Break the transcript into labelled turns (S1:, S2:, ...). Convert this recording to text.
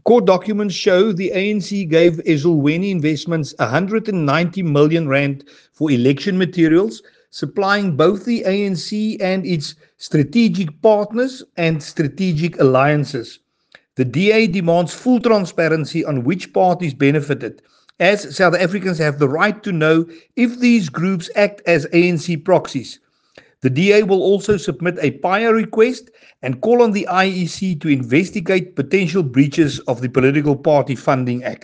S1: Court documents show the ANC gave Ezulweni Investments 190 million rand for election materials, supplying both the ANC and its strategic partners and strategic alliances. The DA demands full transparency on which parties benefited, as South Africans have the right to know if these groups act as ANC proxies. The DA will also submit a PIA request and call on the IEC to investigate potential breaches of the Political Party Funding Act.